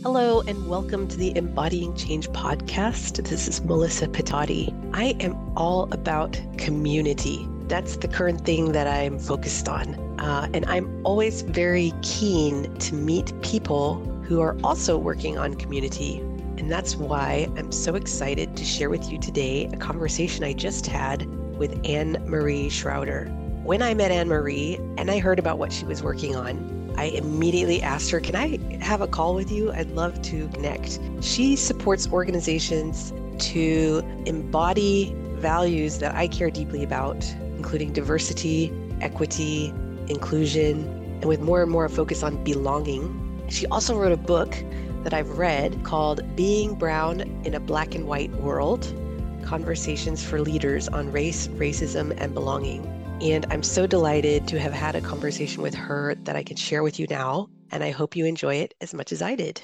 Hello, and welcome to the Embodying Change podcast. This is Melissa Pitati. I am all about community. That's the current thing that I'm focused on. And I'm always very keen to meet people who are also working on community. And that's why I'm so excited to share with you today a conversation I just had with Anne Marie Schroeder. When I met Anne Marie and I heard about what she was working on, I immediately asked her, can I have a call with you? I'd love to connect. She supports organizations to embody values that I care deeply about, including diversity, equity, inclusion, and with more and more focus on belonging. She also wrote a book that I've read called Being Brown in a Black and White World, Conversations for Leaders on Race, Racism, and Belonging. And I'm so delighted to have had a conversation with her that I can share with you now. And I hope you enjoy it as much as I did.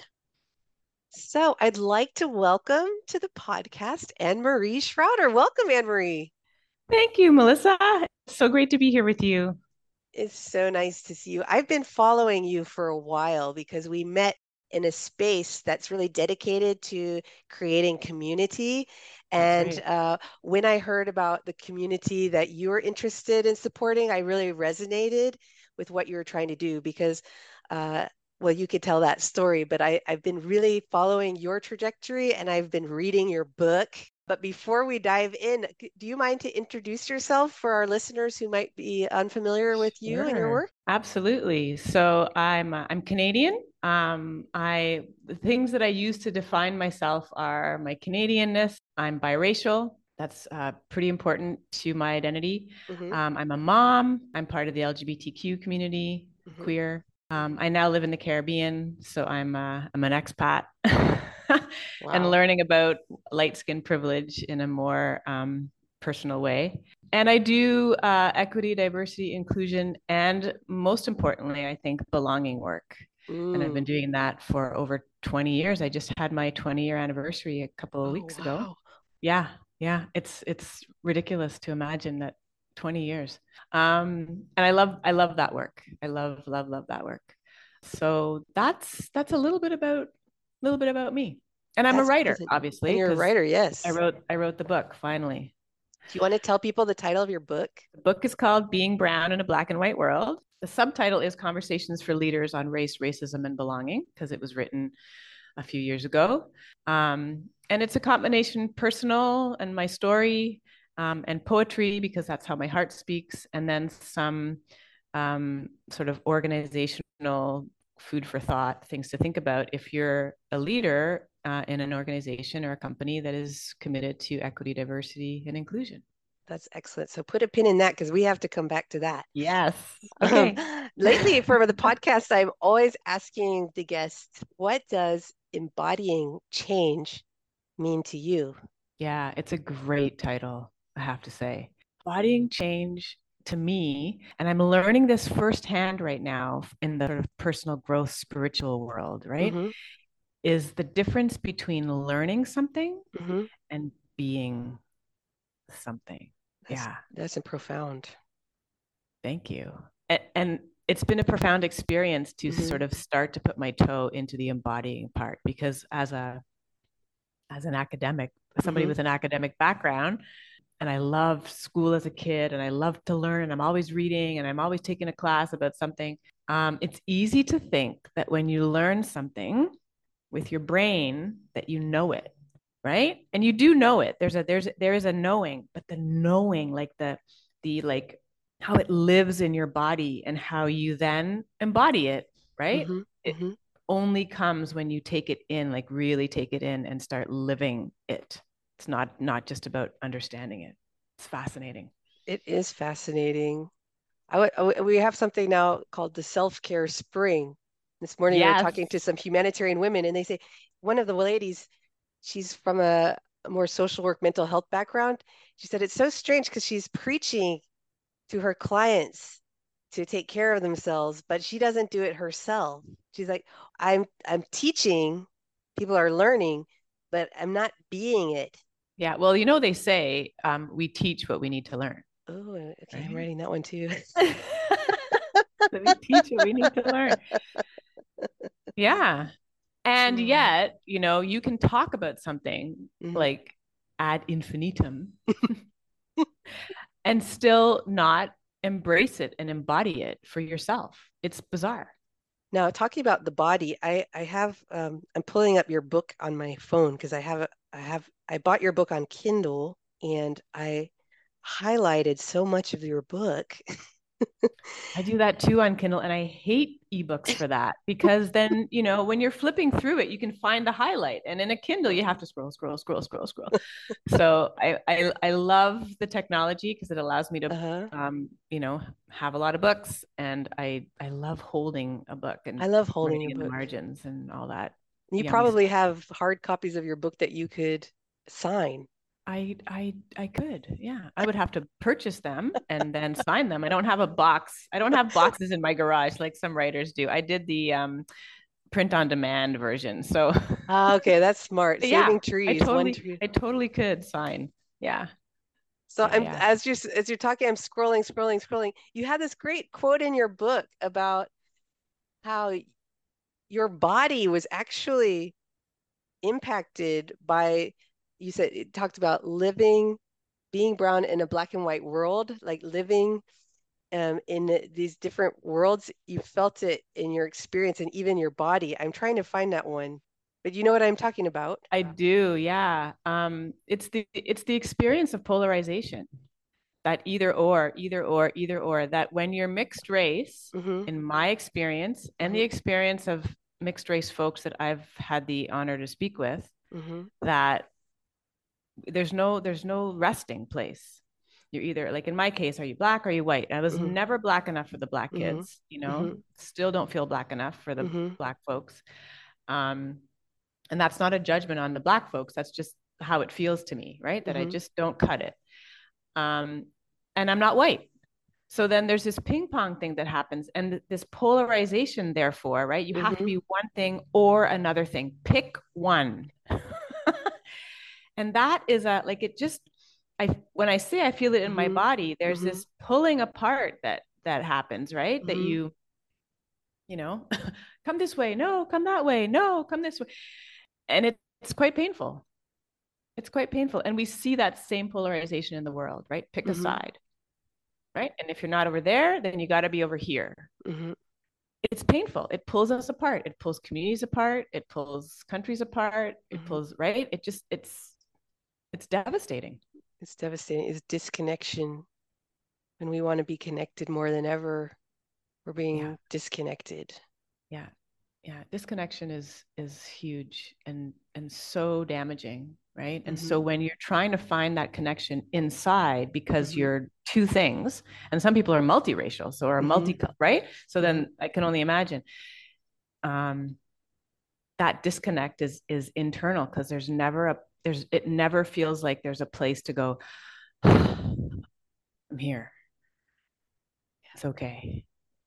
So I'd like to welcome to the podcast Anne Marie Schroeder. Welcome, Anne Marie. Thank you, Melissa. So great to be here with you. It's so nice to see you. I've been following you for a while because we met in a space that's really dedicated to creating community. And when I heard about the community that you're interested in supporting, I really resonated with what you're trying to do because, well, you could tell that story, but I've been really following your trajectory and I've been reading your book. But before we dive in, do you mind to introduce yourself for our listeners who might be unfamiliar with you and your work? Absolutely. So I'm Canadian. The things that I use to define myself are my Canadianness. I'm biracial. That's pretty important to my identity. Mm-hmm. I'm a mom. I'm part of the LGBTQ community, Mm-hmm. queer. I now live in the Caribbean, so I'm an expat. Wow. And learning about light skin privilege in a more personal way. And I do equity, diversity, inclusion, and most importantly, I think belonging work. And I've been doing that for over 20 years. I just had my 20-year anniversary a couple of weeks ago. Yeah. It's ridiculous to imagine that 20 years. And I love that work. I love that work. So that's a little bit about me. And I'm a writer, obviously. And you're a writer, yes. I wrote the book finally. Do you want to tell people the title of your book? The book is called Being Brown in a Black and White World. The subtitle is Conversations for Leaders on Race, Racism, and Belonging, because it was written a few years ago. And it's a combination personal and my story and poetry, because that's how my heart speaks, and then some sort of organizational food for thought, things to think about if you're a leader in an organization or a company that is committed to equity, diversity, and inclusion. That's excellent. So put a pin in that because we have to come back to that. Yes. Okay. Lately, for the podcast, I'm always asking the guests, what does embodying change mean to you? Yeah, it's a great title, I have to say. Embodying change to me, and I'm learning this firsthand right now in the sort of personal growth spiritual world, right? Mm-hmm. Is the difference between learning something Mm-hmm. and being something. That's profound. Thank you. And it's been a profound experience to sort of start to put my toe into the embodying part, because as an academic, somebody with an academic background, and I loved school as a kid, and I loved to learn, and I'm always reading, and I'm always taking a class about something. It's easy to think that when you learn something with your brain that you know it, right? And you do know it. There is a knowing, but the knowing, like the like how it lives in your body and how you then embody it, right? It only comes when you take it in, like really take it in and start living it. It's not just about understanding it. It's fascinating. It is fascinating. We have something now called the self-care spring. This morning we were talking to some humanitarian women, and they say one of the ladies, she's from a more social work, mental health background. She said it's so strange because she's preaching to her clients to take care of themselves, but she doesn't do it herself. She's like, I'm teaching, people are learning, but I'm not being it. Yeah, well, they say we teach what we need to learn. Oh, okay, right? I'm writing that one too. We teach what we need to learn. Yeah. And yet, you can talk about something like ad infinitum and still not embrace it and embody it for yourself. It's bizarre. Now, talking about the body, I'm pulling up your book on my phone because I bought your book on Kindle and I highlighted so much of your book. I do that too on Kindle, and I hate ebooks for that because then, when you're flipping through it, you can find the highlight. And in a Kindle, you have to scroll, scroll, scroll, scroll, scroll. So I love the technology because it allows me to, have a lot of books, and I love holding a book and I love holding writing a in the book. margins and all that. You probably have hard copies of your book that you could sign. I could, yeah. I would have to purchase them and then sign them. I don't have a box. I don't have boxes in my garage like some writers do. I did the print on demand version. So okay, that's smart. yeah, Saving trees, one tree. I totally could sign. Yeah. So yeah. as you're talking, I'm scrolling. You had this great quote in your book about how your body was actually impacted by, you said it talked about being brown in a black and white world, like living in these different worlds. You felt it in your experience and even your body. I'm trying to find that one, but you know what I'm talking about? I do, yeah. It's the experience of polarization, that either or, that when you're mixed race, in my experience and the experience of mixed race folks that I've had the honor to speak with, that there's no resting place. You're either, like in my case, are you black or are you white? I was never black enough for the black kids, still don't feel black enough for the black folks. And that's not a judgment on the black folks. That's just how it feels to me, right? That I just don't cut it. And I'm not white. So then there's this ping pong thing that happens, and this polarization, therefore, right? You have to be one thing or another thing. Pick one. And that is when I say I feel it in my body, there's this pulling apart that happens, right? That you come this way, no, come that way, no, come this way. And it's quite painful. It's quite painful. And we see that same polarization in the world, right? Pick a side, right? And if you're not over there, then you got to be over here. It's painful. It pulls us apart. It pulls communities apart. It pulls countries apart. It pulls, right? It's devastating. It's devastating. It's disconnection. When we want to be connected more than ever, we're being disconnected. Yeah. Yeah. Disconnection is huge and so damaging, right? And so when you're trying to find that connection inside, because you're two things, and some people are multiracial, so are right? So then I can only imagine that disconnect is internal, because it never feels like there's a place to go, I'm here. It's okay.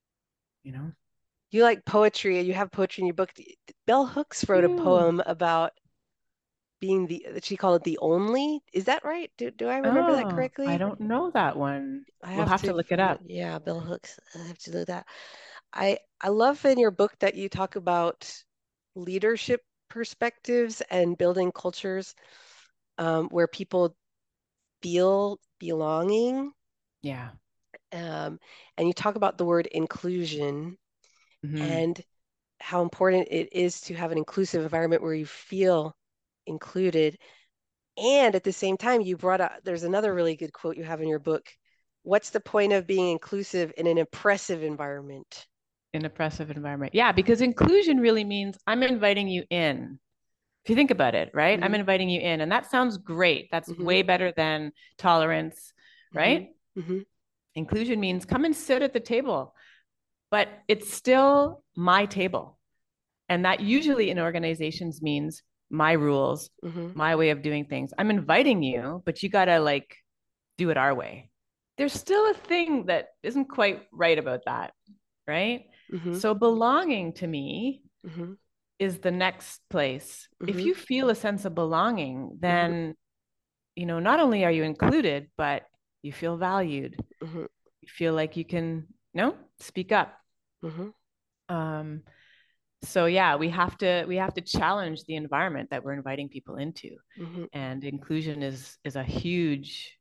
You like poetry. You have poetry in your book. Bell Hooks wrote a poem about being she called it the only. Is that right? Do I remember that correctly? I don't know that one. We'll have to look it up. Yeah, Bell Hooks. I have to do that. I love in your book that you talk about leadership perspectives and building cultures where people feel belonging. Yeah. And you talk about the word inclusion and how important it is to have an inclusive environment where you feel included. And at the same time, there's another really good quote you have in your book. What's the point of being inclusive in an oppressive environment? An oppressive environment. Yeah, because inclusion really means I'm inviting you in. If you think about it, right? I'm inviting you in. And that sounds great. That's way better than tolerance, right? Inclusion means come and sit at the table, but it's still my table. And that usually in organizations means my rules, my way of doing things. I'm inviting you, but you got to do it our way. There's still a thing that isn't quite right about that, right? So belonging to me is the next place. If you feel a sense of belonging, then, not only are you included, but you feel valued. You feel like you can, speak up. So yeah, we have to challenge the environment that we're inviting people into. Mm-hmm. And inclusion is a huge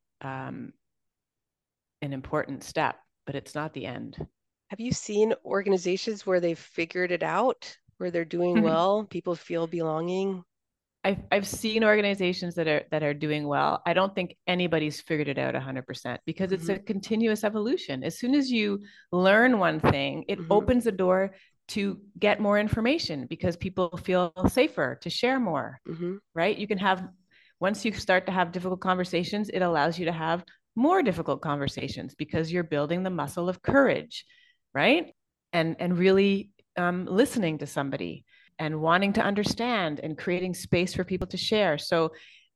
an important step, but it's not the end. Have you seen organizations where they've figured it out, where they're doing well, people feel belonging? I've seen organizations that are doing well. I don't think anybody's figured it out 100% because it's Mm-hmm. a continuous evolution. As soon as you learn one thing, it Mm-hmm. opens the door to get more information because people feel safer to share more, Mm-hmm. right? You can have, once you start to have difficult conversations, it allows you to have more difficult conversations because you're building the muscle of courage, right? And really listening to somebody and wanting to understand and creating space for people to share. So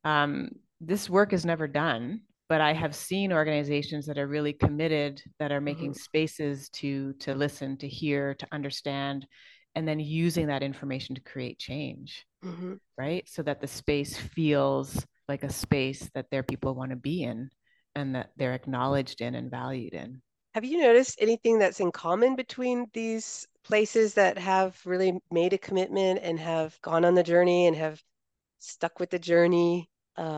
this work is never done, but I have seen organizations that are really committed, that are Mm-hmm. making spaces to listen, to hear, to understand, and then using that information to create change, Mm-hmm. right? So that the space feels like a space that their people want to be in and that they're acknowledged in and valued in. Have you noticed anything that's in common between these places that have really made a commitment and have gone on the journey and have stuck with the journey?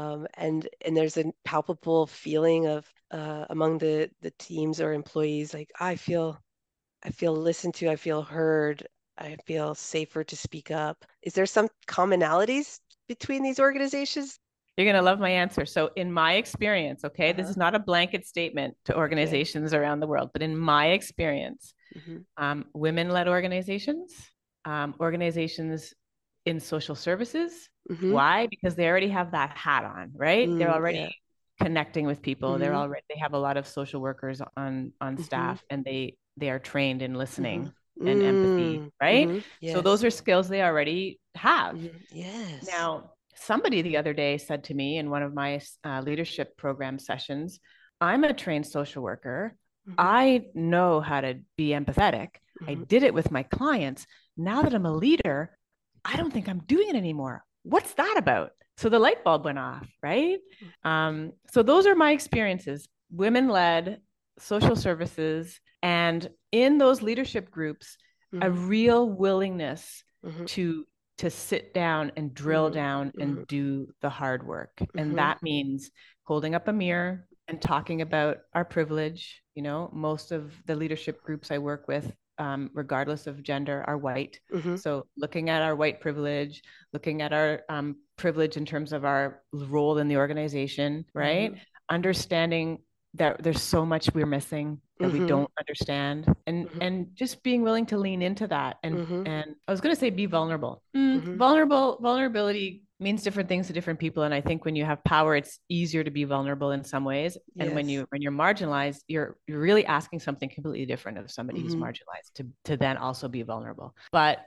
And there's a palpable feeling of among the teams or employees, like I feel listened to, I feel heard, I feel safer to speak up. Is there some commonalities between these organizations? You're going to love my answer. So, in my experience, okay, this Uh-huh. is not a blanket statement to Okay. organizations around the world, but in my experience, Mm-hmm. women led organizations, organizations in social services. Mm-hmm. Why? Because they already have that hat on, right? They're already Yeah. connecting with people. Mm-hmm. They have a lot of social workers on Mm-hmm. staff, and they are trained in Mm-hmm. listening and empathy, right? Mm-hmm. So those Yes. are skills they already have. Mm-hmm. Yes. Now, somebody the other day said to me in one of my leadership program sessions, I'm a trained social worker. Mm-hmm. I know how to be empathetic. I Mm-hmm. did it with my clients. Now that I'm a leader, I don't think I'm doing it anymore. What's that about? So the light bulb went off, right? So those are my experiences, women led social services. And in those leadership groups, a Mm-hmm. real willingness Mm-hmm. to sit down and drill Mm-hmm. down Mm-hmm. and do the hard work. And Mm-hmm. that means holding up a mirror and talking about our privilege. Most of the leadership groups I work with, regardless of gender, are white. Mm-hmm. So looking at our white privilege, looking at our privilege in terms of our role in the organization, right? Mm-hmm. Understanding that there's so much we're missing that we Mm-hmm. don't understand, and Mm-hmm. and just being willing to lean into that. and Mm-hmm. and I was going to say be vulnerable. Mm-hmm. Vulnerability means different things to different people, and I think when you have power, it's easier to be vulnerable in some ways, and when Yes. you're marginalized, you're really asking something completely different of somebody who's Mm-hmm. marginalized to then also be vulnerable. But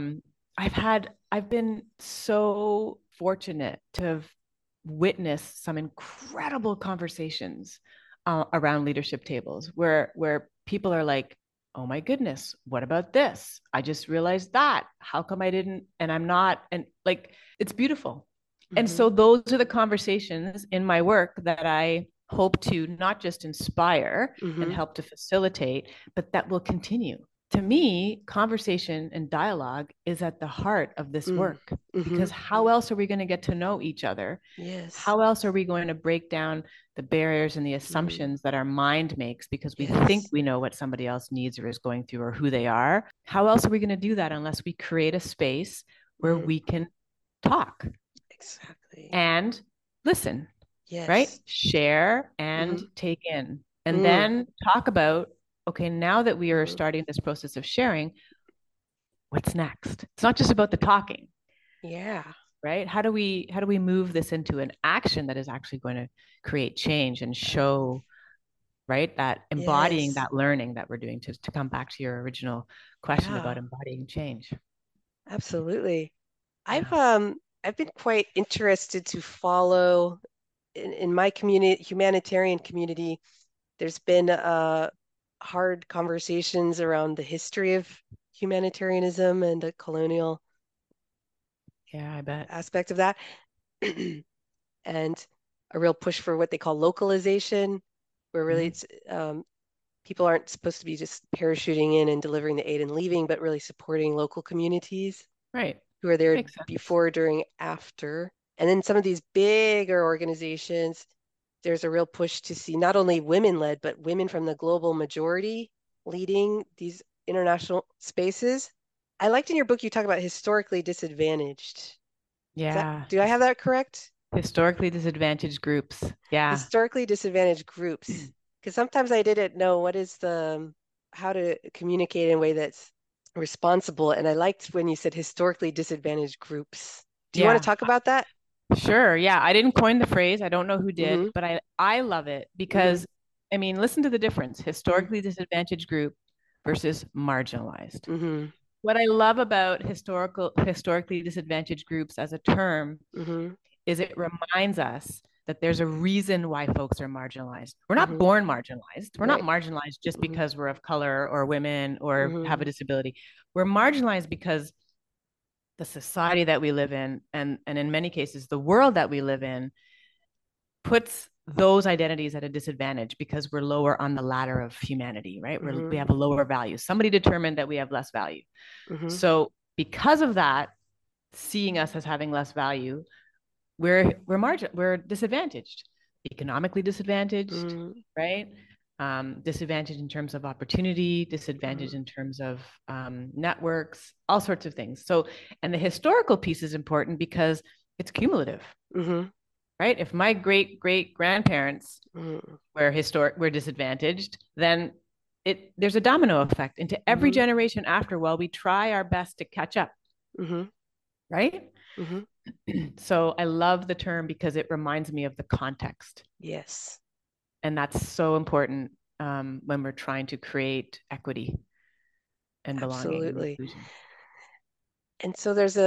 I've been so fortunate to have witnessed some incredible conversations around leadership tables where people are like, oh my goodness, what about this? I just realized that. How come I didn't? And I'm not, and like, it's beautiful. And Mm-hmm. so those are the conversations in my work that I hope to not just inspire and Mm-hmm. help to facilitate, but that will continue. To me, conversation and dialogue is at the heart of this work, Mm-hmm. because how else are we going to get to know each other? Yes. How else are we going to break down the barriers and the Mm-hmm. assumptions that our mind makes because we think Yes. we know what somebody else needs or is going through or who they are? How else are we going to do that unless we create a space where Mm-hmm. we can talk Exactly. and listen, right? Yes. Share and Mm-hmm. take in, and Mm. then talk about, okay, now that we are Mm-hmm. starting this process of sharing, what's next? It's not just about the talking, Yeah. right? How do we move this into an action that is actually going to create change and show, right, that embodying Yes. that learning that we're doing, to come back to your original question Yeah. about embodying change. Absolutely. I've Yeah. um I've been quite interested to follow in my community, humanitarian community. There's been hard conversations around the history of humanitarianism and the colonial Yeah, I bet. aspect of that, and a real push for what they call localization, where really Mhm. it's people aren't supposed to be just parachuting in and delivering the aid and leaving, but really supporting local communities Right. who are there Makes sense. before, during, after. And then some of these bigger organizations, there's a real push to see not only women led, but women from the global majority leading these international spaces. I liked in your book, you talk about historically disadvantaged. Yeah. Do I have that correct? Historically disadvantaged groups. Yeah. Historically disadvantaged groups. Because sometimes I didn't know how to communicate in a way that's responsible. And I liked when you said historically disadvantaged groups. Do you want to Yeah. talk about that? Sure. Yeah. I didn't coin the phrase. I don't know who did, Mm-hmm. but I love it Mm-hmm. because, I mean, listen to the difference. Historically disadvantaged group versus marginalized. Mm-hmm. What I love about historically disadvantaged groups as a term Mm-hmm. is it reminds us that there's a reason why folks are marginalized. We're not Mm-hmm. born marginalized. We're not Right. marginalized just Mm-hmm. because we're of color or women or have a Mm-hmm. disability. We're marginalized because the society that we live in, and in many cases, the world that we live in, puts those identities at a disadvantage because we're lower on the ladder of humanity, right? We Mm-hmm. have a lower value. Somebody determined that we have less value. Mm-hmm. So because of that, seeing us as having less value, we're disadvantaged, economically disadvantaged, Mm-hmm. right? Disadvantaged in terms of opportunity, Mm-hmm. disadvantaged in terms of networks, all sorts of things. So, and the historical piece is important because it's cumulative, Mm-hmm. right? If my great great grandparents Mm-hmm. were disadvantaged, then there's a domino effect into every Mm-hmm. generation after while we try our best to catch up, Mm-hmm. right? Mm-hmm. So I love the term because it reminds me of the context. Yes. And that's so important when we're trying to create equity and belonging and Absolutely. inclusion. And so there's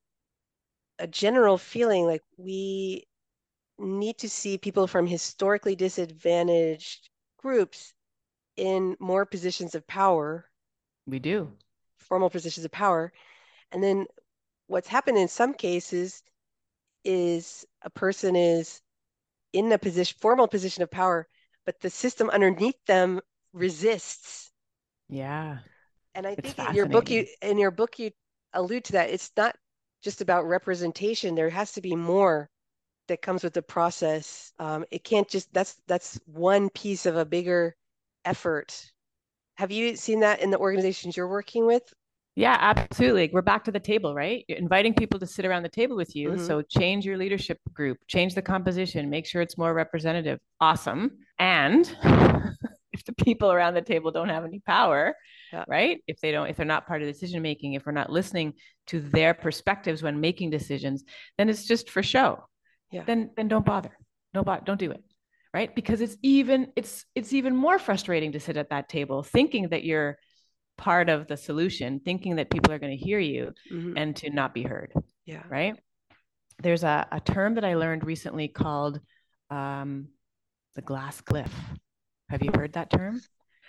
a general feeling like we need to see people from historically disadvantaged groups in more positions of power, We do. formal positions of power. And then what's happened in some cases is a person is in a formal position of power, but the system underneath them resists. Yeah. And I It's think fascinating. in your book you allude to that. It's not just about representation. There has to be more that comes with the process. It can't just that's one piece of a bigger effort. Have you seen that in the organizations you're working with? Yeah, absolutely. We're back to the table, right? You're inviting people to sit around the table with you. Mm-hmm. So change your leadership group, change the composition, make sure it's more representative. Awesome. And if the people around the table don't have any power, Yeah. right? If they're not part of the decision making, if we're not listening to their perspectives when making decisions, then it's just for show. Yeah. Then don't bother. Don't do it. Right? Because it's even more frustrating to sit at that table thinking that you're part of the solution, thinking that people are going to hear you Mm-hmm. and to not be heard. Yeah. Right. There's a term that I learned recently called the glass cliff. Have you heard that term?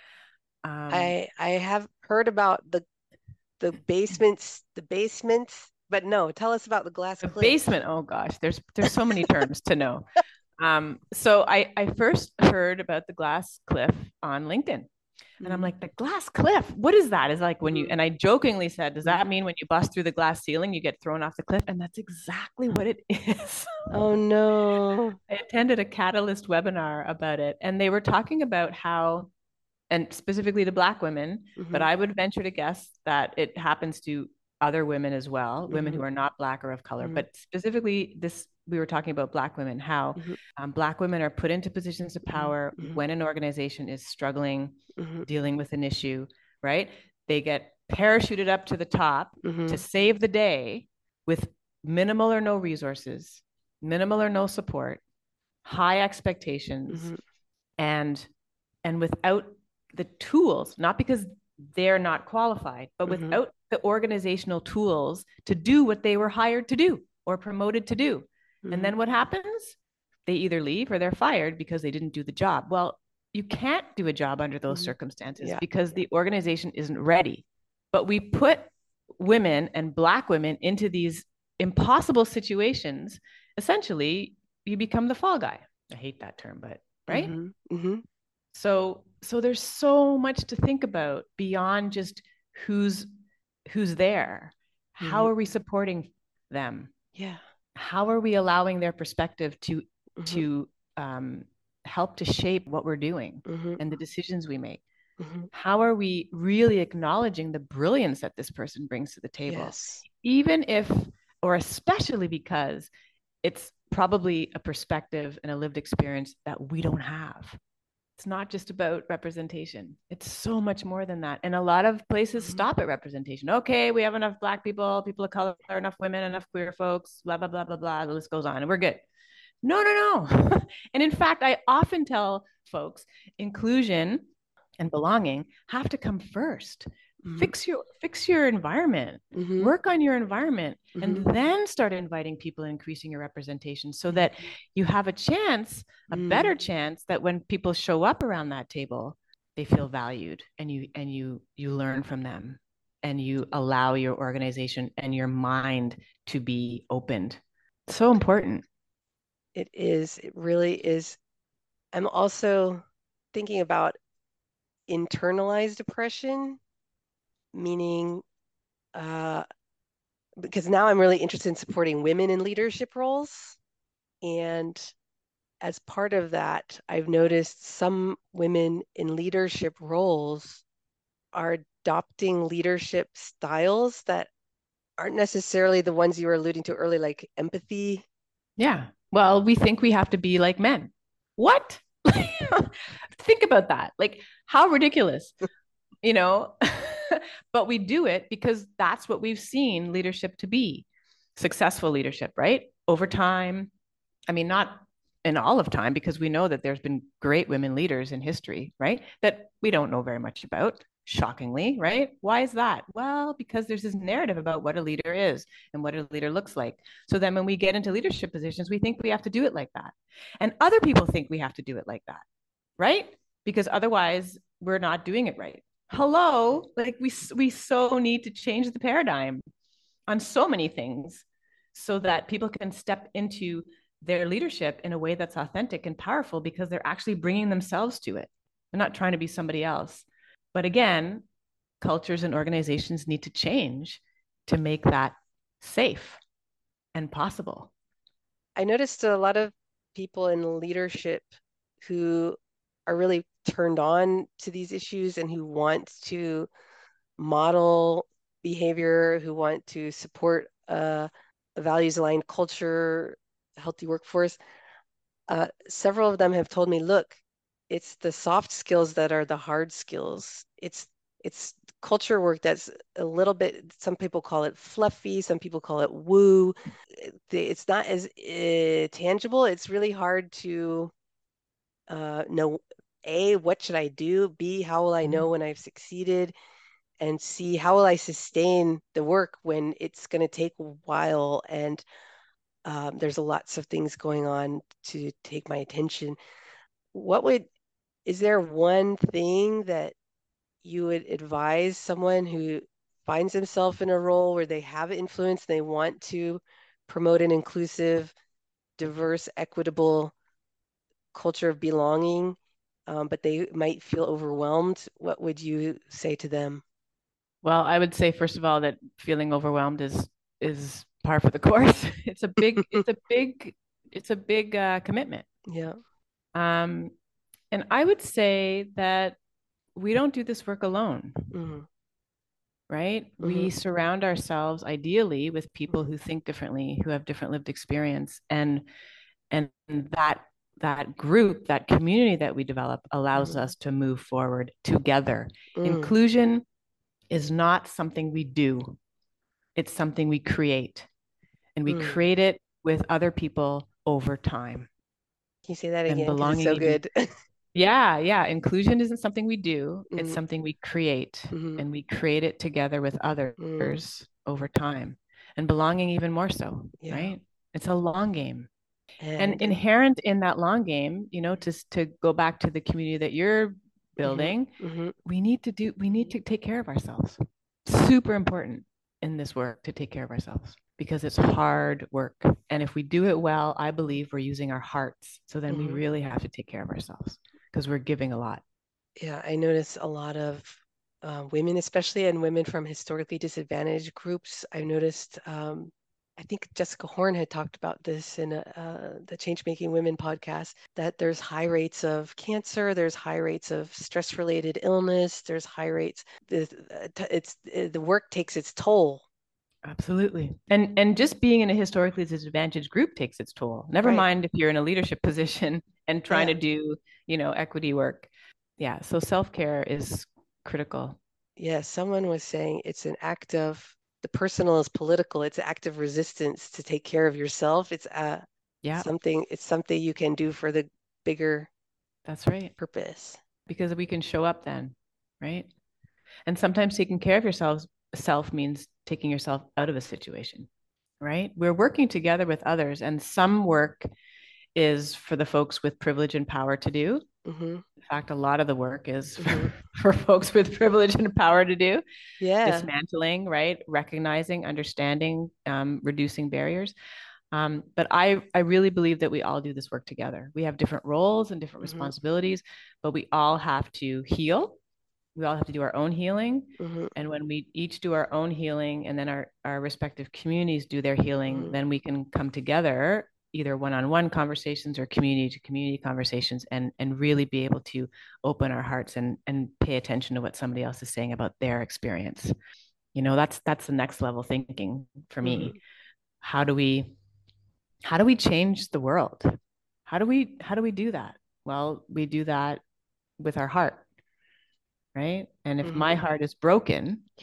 I have heard about the basements, but no, tell us about the glass The cliff. basement. Oh gosh, there's so many terms to know. So I first heard about the glass cliff on LinkedIn. And I'm like, the glass cliff, what is that? Is like when you, and I jokingly said, does that mean when you bust through the glass ceiling, you get thrown off the cliff? And that's exactly what it is. Oh no. I attended a Catalyst webinar about it, and they were talking about how, and specifically to Black women, but I would venture to guess that it happens to other women as well, women who are not Black or of color, but specifically we were talking about Black women, how Black women are put into positions of power when an organization is struggling, dealing with an issue, right? They get parachuted up to the top to save the day with minimal or no resources, minimal or no support, high expectations, and without the tools, not because they're not qualified, but without the organizational tools to do what they were hired to do or promoted to do. And then what happens? They either leave or they're fired because they didn't do the job. Well, you can't do a job under those circumstances because the organization isn't ready. But we put women and Black women into these impossible situations. Essentially, you become the fall guy. I hate that term, but right? So So there's so much to think about beyond just who's there. How are we supporting them? Yeah. How are we allowing their perspective to Mm-hmm. help to shape what we're doing Mm-hmm. and the decisions we make? Mm-hmm. How are we really acknowledging the brilliance that this person brings to the table? Yes. Even if, or especially because it's probably a perspective and a lived experience that we don't have. It's not just about representation. It's so much more than that. And a lot of places stop at representation. Okay, we have enough Black people, people of color, enough women, enough queer folks, blah, blah, blah, blah, blah. The list goes on and we're good. No, no, no. And in fact, I often tell folks inclusion and belonging have to come first. Fix your environment, work on your environment, and then start inviting people, increasing your representation so that you have a chance, a better chance that when people show up around that table, they feel valued and you learn from them and you allow your organization and your mind to be opened. So important. It is. It really is. I'm also thinking about internalized oppression, meaning because now I'm really interested in supporting women in leadership roles. And as part of that, I've noticed some women in leadership roles are adopting leadership styles that aren't necessarily the ones you were alluding to earlier, like empathy. Yeah. Well, we think we have to be like men. What? Think about that. Like, how ridiculous, you know? But we do it because that's what we've seen leadership to be, successful leadership, right? Over time. I mean, not in all of time, because we know that there's been great women leaders in history, right? That we don't know very much about, shockingly, right? Why is that? Well, because there's this narrative about what a leader is and what a leader looks like. So then when we get into leadership positions, we think we have to do it like that. And other people think we have to do it like that, right? Because otherwise we're not doing it right. Hello, like we so need to change the paradigm on so many things so that people can step into their leadership in a way that's authentic and powerful because they're actually bringing themselves to it. They're not trying to be somebody else. But again, cultures and organizations need to change to make that safe and possible. I noticed a lot of people in leadership who are really turned on to these issues and who want to model behavior, who want to support a values-aligned culture, a healthy workforce. Several of them have told me, look, it's the soft skills that are the hard skills. It's culture work that's a little bit, some people call it fluffy, some people call it woo. It's not as tangible. It's really hard to know, A, what should I do? B, how will I know when I've succeeded? And C, how will I sustain the work when it's going to take a while and there's lots of things going on to take my attention. Is there one thing that you would advise someone who finds himself in a role where they have influence, they want to promote an inclusive, diverse, equitable culture of belonging, but they might feel overwhelmed? What would you say to them? Well, I would say first of all that feeling overwhelmed is par for the course. It's a big commitment. Yeah. And I would say that we don't do this work alone, right? We surround ourselves ideally with people who think differently, who have different lived experience, and that group, that community that we develop allows us to move forward together. Inclusion is not something we do. It's something we create, and we create it with other people over time. Can you say that And again? Because it's so good. Yeah. Inclusion isn't something we do. It's something we create, and we create it together with others over time. And belonging even more so, right? It's a long game. And inherent in that long game, to go back to the community that you're building, we need to take care of ourselves. Super important in this work to take care of ourselves because it's hard work. And if we do it well, I believe we're using our hearts. So then we really have to take care of ourselves because we're giving a lot. Yeah, I notice a lot of women, especially, and women from historically disadvantaged groups. I've noticed, I think Jessica Horn had talked about this in the Change Making Women podcast, that there's high rates of cancer, there's high rates of stress-related illness, there's high rates. The work takes its toll. Absolutely. And just being in a historically disadvantaged group takes its toll. Never Right. mind if you're in a leadership position and trying Yeah. to do, equity work. Yeah. So self-care is critical. Yeah. Someone was saying it's an act of the personal is political. It's an act of resistance to take care of yourself. Yeah, It's something you can do for the bigger that's right. purpose. Because we can show up then, right? And sometimes taking care of yourself self means taking yourself out of a situation, right? We're working together with others, and some work is for the folks with privilege and power to do. Mm-hmm. In fact, a lot of the work is for folks with privilege and power to do. Yeah. Dismantling, right? Recognizing, understanding, reducing barriers. But I really believe that we all do this work together. We have different roles and different Mm-hmm. responsibilities, but we all have to heal. We all have to do our own healing. Mm-hmm. And when we each do our own healing and then our respective communities do their healing, Mm-hmm. then we can come together, either one-on-one conversations or community to community conversations, and really be able to open our hearts and pay attention to what somebody else is saying about their experience. That's the next level thinking for Mm-hmm. me. How do we change the world? How do we do that? Well, we do that with our heart, right? And if my Mm-hmm. heart is broken, Yeah.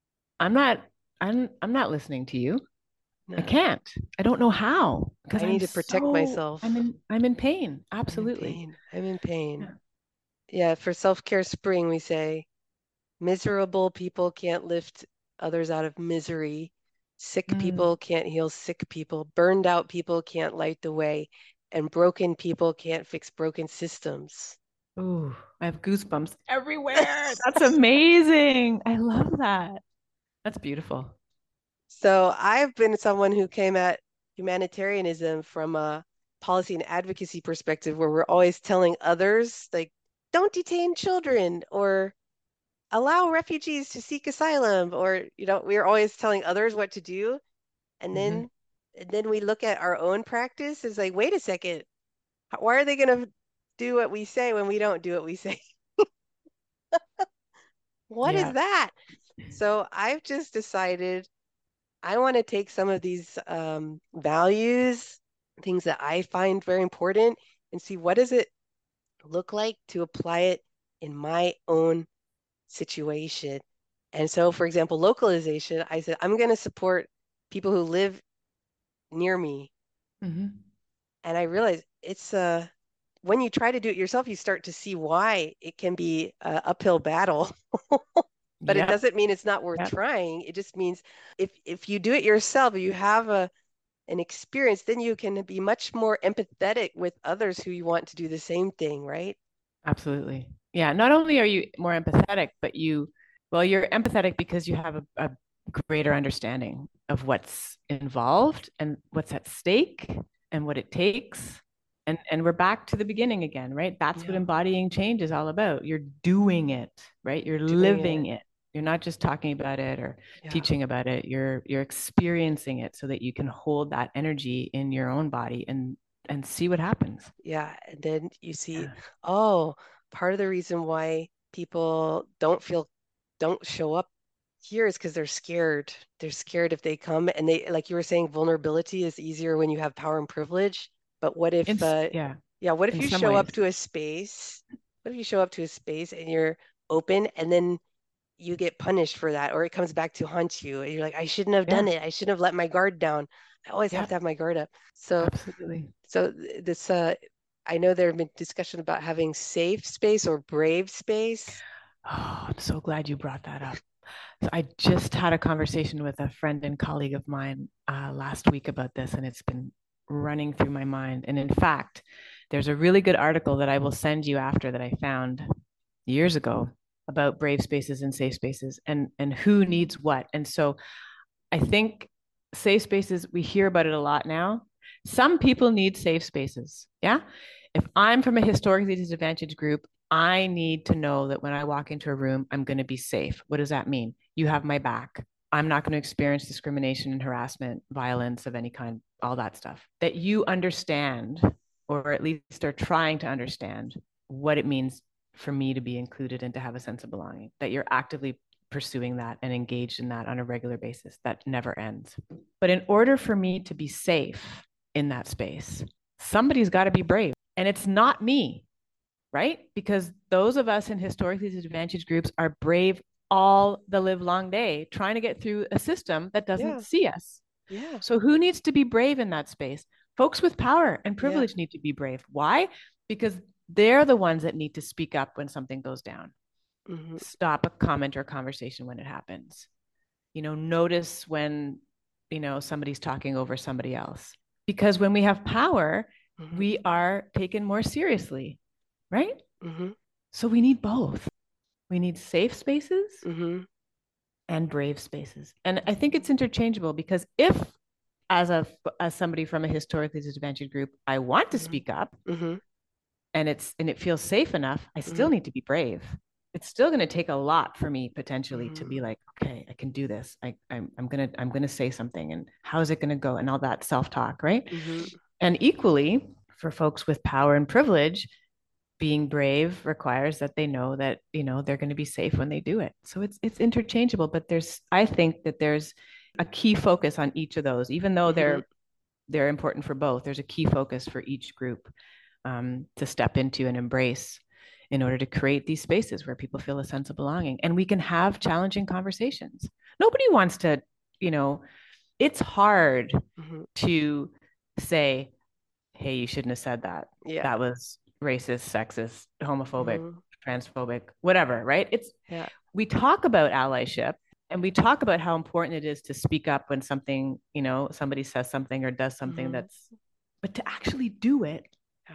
I'm not listening to you. I No. can't. I don't know how because I need to protect myself. I'm in pain. I'm in Absolutely. pain. I'm in pain. Yeah. Yeah. For self-care spring, we say miserable people can't lift others out of misery. Sick Mm. people can't heal sick people. Burned out people can't light the way. And broken people can't fix broken systems. Ooh, I have goosebumps everywhere. That's amazing. I love that. That's beautiful. So I've been someone who came at humanitarianism from a policy and advocacy perspective where we're always telling others, like, don't detain children or allow refugees to seek asylum, or, we're always telling others what to do. And Mm-hmm. then we look at our own practice as like, wait a second, why are they going to do what we say when we don't do what we say? What is Yeah. that? So I've just decided I want to take some of these values, things that I find very important, and see what does it look like to apply it in my own situation. And so, for example, localization, I said, I'm going to support people who live near me. Mm-hmm. And I realized it's when you try to do it yourself, you start to see why it can be an uphill battle. But it Yep. doesn't mean it's not worth Yep. trying. It just means if you do it yourself, you have an experience, then you can be much more empathetic with others who you want to do the same thing, right? Absolutely. Yeah. Not only are you more empathetic, but you're empathetic because you have a greater understanding of what's involved and what's at stake and what it takes. And we're back to the beginning again, right? That's what Yeah, embodying change is all about. You're doing it, right? You're doing it. living it. You're not just talking about it or Yeah, teaching about it. You're experiencing it so that you can hold that energy in your own body and see what happens. yeah. And then you see, Yeah. oh, part of the reason why people don't show up here is because they're scared. They're scared if they come and they, like you were saying, vulnerability is easier when you have power and privilege. But what if, Yeah, yeah, what if in you some show up ways. to a space? What if you show up to a space and you're open and then you get punished for that, or it comes back to haunt you, and you're like, I shouldn't have Yeah. done it. I shouldn't have let my guard down. I always have Yeah, to have my guard up. So, absolutely. this, I know there have been discussion about having safe space or brave space. Oh, I'm so glad you brought that up. So I just had a conversation with a friend and colleague of mine last week about this, and it's been running through my mind. And in fact, there's a really good article that I will send you after that I found years ago about brave spaces and safe spaces and who needs what. And so I think safe spaces, we hear about it a lot now. Some people need safe spaces. Yeah. If I'm from a historically disadvantaged group, I need to know that when I walk into a room, I'm going to be safe. What does that mean? You have my back. I'm not going to experience discrimination and harassment, violence of any kind, all that stuff. That you understand, or at least are trying to understand what it means for me to be included and to have a sense of belonging, that you're actively pursuing that and engaged in that on a regular basis. That never ends. But in order for me to be safe in that space, somebody's got to be brave. And it's not me, right? Because those of us in historically disadvantaged groups are brave all the live long day trying to get through a system that doesn't see us. Yeah. So who needs to be brave in that space? Folks with power and privilege need to be brave. Why? Because they're the ones that need to speak up when something goes down. Mm-hmm. Stop a comment or conversation when it happens. Notice when, somebody's talking over somebody else. Because when we have power, mm-hmm. we are taken more seriously, right? Mm-hmm. So we need both. We need safe spaces mm-hmm. and brave spaces. And I think it's interchangeable, because if, as somebody from a historically disadvantaged group, I want to mm-hmm. speak up mm-hmm. and it feels safe enough, I still mm-hmm. need to be brave. It's still going to take a lot for me potentially mm-hmm. to be like, okay, I can do this. I'm gonna say something, and how is it going to go, and all that self-talk, right? Mm-hmm. And equally for folks with power and privilege, being brave requires that they know that, they're going to be safe when they do it. So it's interchangeable, but I think that there's a key focus on each of those, even though mm-hmm. they're important for both. There's a key focus for each group to step into and embrace in order to create these spaces where people feel a sense of belonging, and we can have challenging conversations. Nobody wants to, it's hard mm-hmm. to say, hey, you shouldn't have said that. Yeah. That was racist, sexist, homophobic, mm-hmm. transphobic, whatever, right? We talk about allyship, and we talk about how important it is to speak up when something, somebody says something or does something mm-hmm. but to actually do it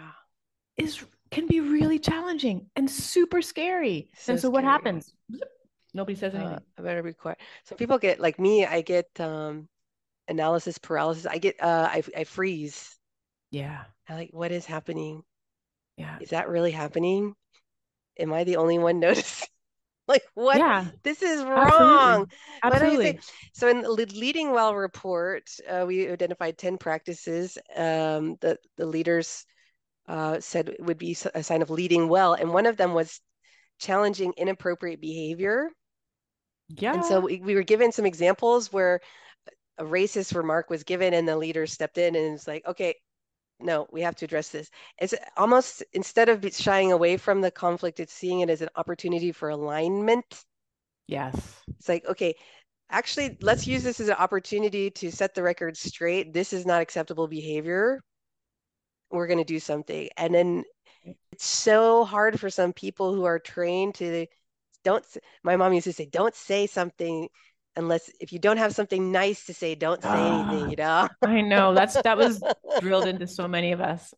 can be really challenging and super scary. So and so what happens? Nobody says anything. I better be quiet. So people get, like me, I get analysis paralysis. I get I freeze. Yeah. I'm like, what is happening? Yeah. Is that really happening? Am I the only one noticing? Like, what? Yeah. This is wrong. Absolutely. Absolutely. So in the Leading Well report, we identified 10 practices that the leaders said would be a sign of leading well. And one of them was challenging inappropriate behavior. Yeah. And so we were given some examples where a racist remark was given and the leader stepped in and it's like, okay, no, we have to address this. It's almost, instead of shying away from the conflict, it's seeing it as an opportunity for alignment. Yes. It's like, okay, actually, let's use this as an opportunity to set the record straight. This is not acceptable behavior. We're going to do something. And then it's so hard for some people who are trained to my mom used to say, don't say something if you don't have something nice to say, don't say anything, I know that was drilled into so many of us.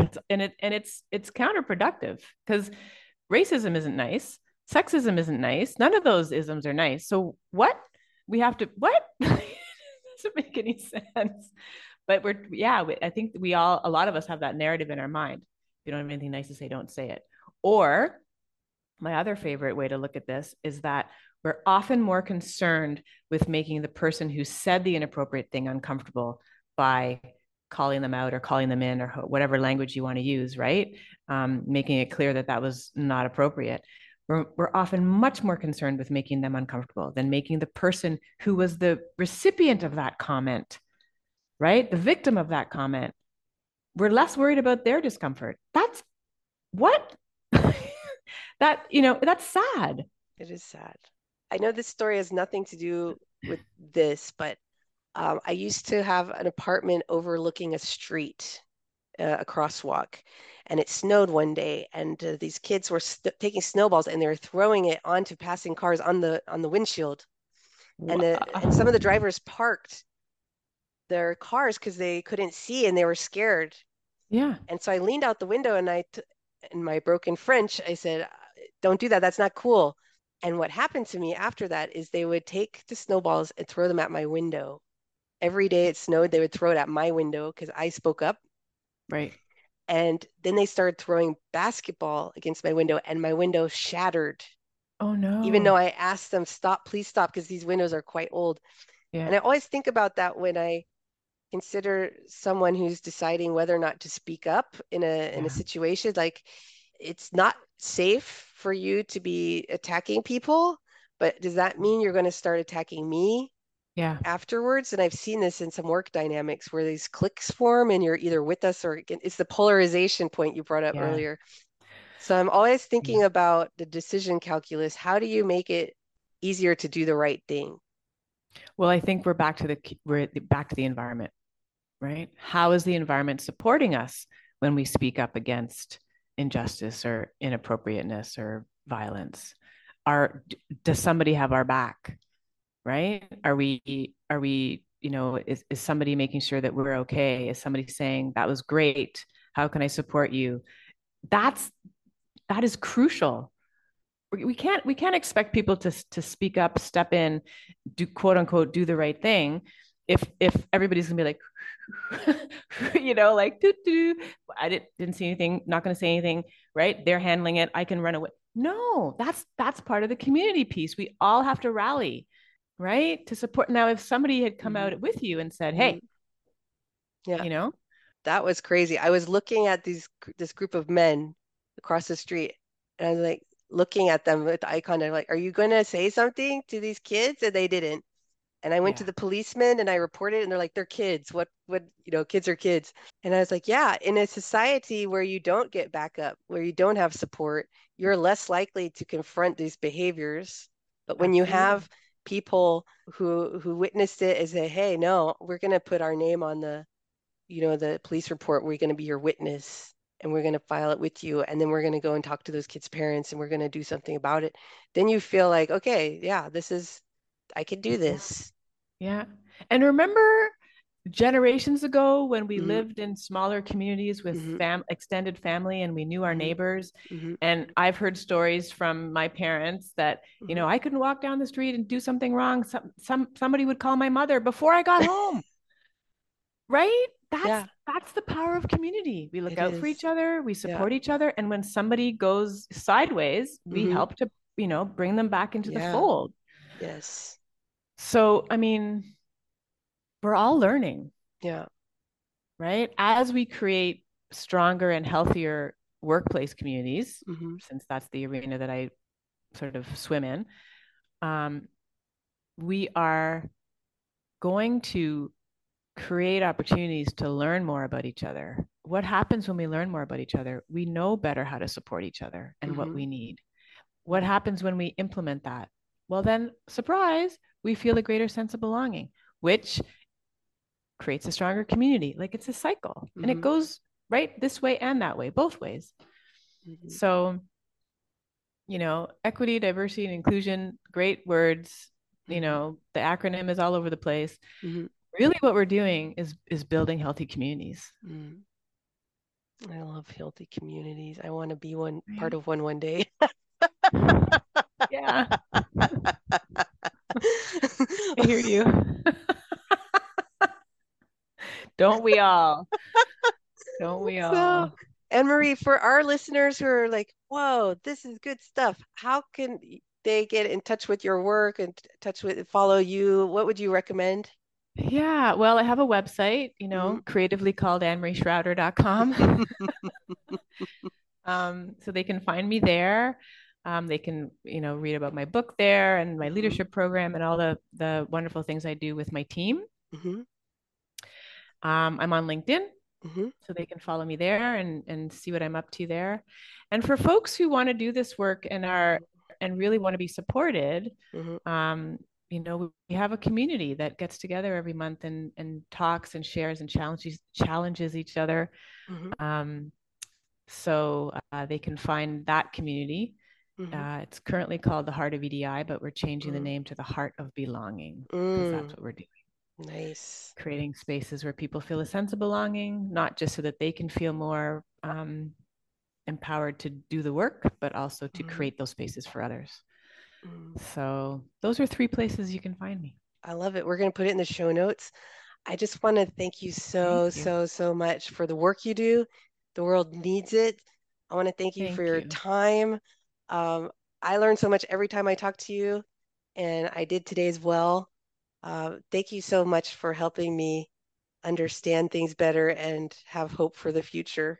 It's counterproductive, because racism isn't nice. Sexism isn't nice. None of those isms are nice. So what it doesn't make any sense. But I think a lot of us have that narrative in our mind. If you don't have anything nice to say, don't say it. Or my other favorite way to look at this is that we're often more concerned with making the person who said the inappropriate thing uncomfortable by calling them out or calling them in or whatever language you want to use, right? Making it clear that was not appropriate. We're often much more concerned with making them uncomfortable than making the person who was the recipient of that comment, right? The victim of that comment. We're less worried about their discomfort. That's what? That's sad. It is sad. I know this story has nothing to do with this, but I used to have an apartment overlooking a street, a crosswalk, and it snowed one day, and these kids were taking snowballs and they were throwing it onto passing cars on the windshield. Wow. And some of the drivers parked their cars because they couldn't see and they were scared. Yeah. And so I leaned out the window and in my broken French, I said, don't do that. That's not cool. And what happened to me after that is they would take the snowballs and throw them at my window. Every day it snowed, they would throw it at my window because I spoke up. Right. And then they started throwing basketball against my window, and my window shattered. Oh Even though no. I asked them, stop, please stop, because these windows are quite old. Yeah. And I always think about that when I consider someone who's deciding whether or not to speak up in a Yeah. situation. Like, it's not safe for you to be attacking people, but does that mean you're going to start attacking me Yeah. afterwards? And I've seen this in some work dynamics where these cliques form and you're either with us or it's the polarization point you brought up Yeah. earlier. So I'm always Yeah. thinking about the decision calculus. How do you make it easier to do the right thing? Well, I think we're back to the environment, right? How is the environment supporting us when we speak up against injustice or inappropriateness or violence? Does somebody have our back, right? Are we, is somebody making sure that we're okay? Is somebody saying that was great? How can I support you? That's that is crucial. We can't expect people to speak up, step in, do quote unquote do the right thing if everybody's gonna be like like I didn't see anything, not gonna say anything, right? They're handling it, I can run away. No, that's part of the community piece. We all have to rally, right, to support. Now if somebody had come Mm-hmm. out with you and said, Mm-hmm. hey, Yeah. you know That was crazy. I was looking at this group of men across the street, and I was like looking at them with the eye contact, like, "Are you going to say something to these kids?" And they didn't. And I went to yeah, the policeman and I reported, and they're like, "They're kids. What, kids are kids." And I was like, "Yeah, in a society where you don't get backup, where you don't have support, you're less likely to confront these behaviors. But when you absolutely. have people who witnessed it and say, 'Hey, no, we're going to put our name on the police report, we're going to be your witness and we're going to file it with you. And then we're going to go and talk to those kids' parents and we're going to do something about it.'" Then you feel like, okay, yeah, I can do Yeah. this. Yeah. And remember generations ago when we Hmm. lived in smaller communities with Hmm. extended family and we knew our Hmm. neighbors. Hmm. And I've heard stories from my parents that, Hmm. I couldn't walk down the street and do something wrong. Somebody would call my mother before I got home, right? That's Yeah, that's the power of community. We look it out for is. each other, we Yeah. support each other, and when somebody goes sideways, we Hmm. help to, bring them back into the Yeah. fold. Yes. So, I mean, we're all learning, Yeah. right? As we create stronger and healthier workplace communities, Hmm. since that's the arena that I sort of swim in, um, we are going to create opportunities to learn more about each other. What happens when we learn more about each other? We know better how to support each other and what Hmm. we need. What happens when we implement that? Well, then, surprise, we feel a greater sense of belonging, which creates a stronger community. Like it's a cycle and it Hmm. goes right this way and that way, both ways. Hmm. So, equity, diversity, and inclusion, great words. Hmm. The acronym is all over the place. Hmm. Really, what we're doing is building healthy communities. Hmm. I love healthy communities. I want to be part Right? of one day. Yeah, I hear you. Don't we all? Don't we So, all? Anne Marie, for our listeners who are like, whoa, this is good stuff, how can they get in touch with your work and touch with follow you? What would you recommend? Yeah, well, I have a website, Hmm. creatively called AnneMarieSchroeder.com. So they can find me there. They can, read about my book there and my Hmm. leadership program and all the wonderful things I do with my team. Hmm. I'm on LinkedIn, Hmm. so they can follow me there and see what I'm up to there. And for folks who want to do this work and really want to be supported, Hmm. um, we have a community that gets together every month and talks and shares and challenges each other. Hmm. Um, so they can find that community. Hmm. It's currently called the Heart of EDI, but we're changing the Hmm. name to the Heart of Belonging because that's Mm. what we're doing. Nice. Creating spaces where people feel a sense of belonging, not just so that they can feel more empowered to do the work, but also to Mm. create those spaces for others. Mm. So those are 3 places you can find me. I love it. We're going to put it in the show notes. I just want to thank you Thank so, you. so, so much for the work you do, The world needs it. I want to thank you for your time. I learn so much every time I talk to you, and I did today as well. Thank you so much for helping me understand things better and have hope for the future.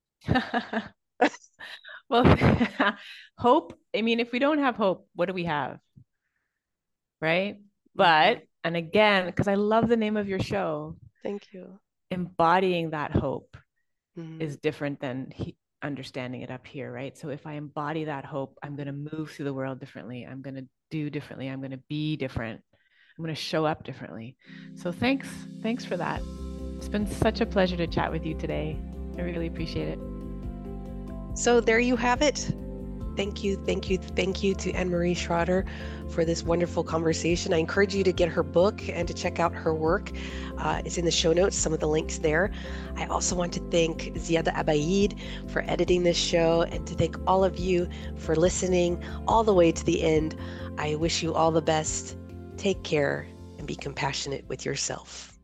Well, hope. I mean, if we don't have hope, what do we have? Right? But, and again, because I love the name of your show. Thank you. Embodying that hope is different than understanding it up here, right? So if I embody that hope, I'm going to move through the world differently. I'm going to do differently. I'm going to be different. I'm going to show up differently. So thanks for that. It's been such a pleasure to chat with you today. I really appreciate it. So there you have it. Thank you to Anne-Marie Schroeder for this wonderful conversation. I encourage you to get her book and to check out her work. It's in the show notes, some of the links there. I also want to thank Ziada Abaid for editing this show, and to thank all of you for listening all the way to the end. I wish you all the best. Take care and be compassionate with yourself.